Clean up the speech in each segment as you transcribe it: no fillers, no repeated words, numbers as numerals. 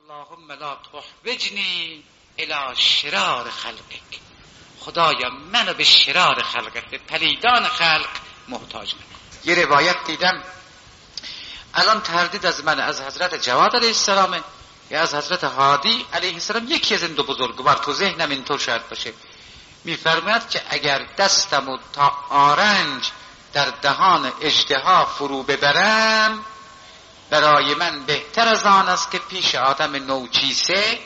اللهم لا تحوجنی الی شرار خلقک، خدایا منو به شرار خلقت، به پلیدان خلق محتاج نکن. یه روایت دیدم الان تردید از من از حضرت جواد علیه السلام یا از حضرت هادی علیه السلام، یکی از این دو بزرگوار، تو ذهنم اینطور شاید باشه، میفرماید که اگر دستمو تا آرنج در دهان اژدها فرو ببرم برای من بهتر از آن است که پیش آدم نوچیسه،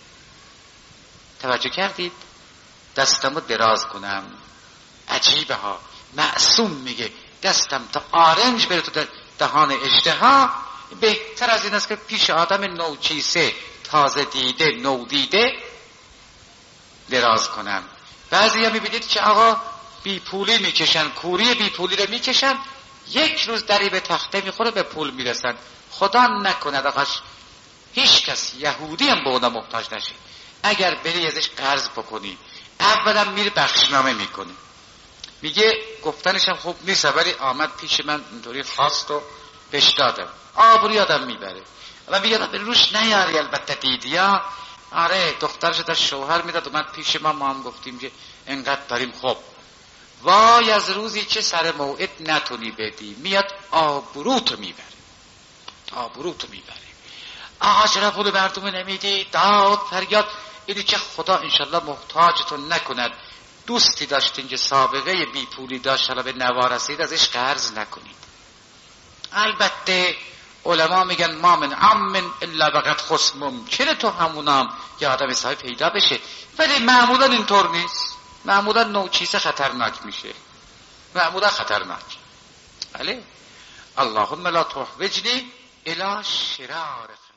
توجه کردید، دستمو دراز کنم. عجیبه ها، معصوم میگه دستم تا آرنج بره تو دهان اژدها بهتر از این است که پیش آدم نوچیسه تازه دیده نو دیده دراز کنم. بعضی ها میبینید که آقا بی پولی میکشن، کوری بی پولی رو میکشن، یک روز دری به تخته میخوره به پول میرسن. خدا نکند آقاش هیچ کس یهودی هم به اونا محتاج نشه. اگر بری ازش قرض بکنی اولا میره بخشنامه میکنه، میگه گفتنشم خوب نیست ولی آمد پیش من اینطوری خواست و بهش دادم، آبروی آدم میبره و میگه به روش نیاری. البته دیدی یا آره دخترش در شوهر میداد اومد پیش ما هم گفتیم که انقدر داریم. خب وای از روزی که سر موعد نتونی بدی میاد آبروتو میبره، آبروتو میبره. آقا چرا پول مردم نمیدی؟ داد فریاد. اینی که خدا انشالله محتاجتون نکند. دوستی داشتین که سابقه بی پولی داشت حالا به نوارسید ازش قرض نکنید. البته علما میگن ما من عم الا وقد خص، ممکنه تو همونام یه آدم صاحب پیدا بشه ولی معمولا اینطور نیست. معمولا نوچیسه خطرناک میشه، معمولا خطرناک. بله اللهم لا تحوجنی الی شرار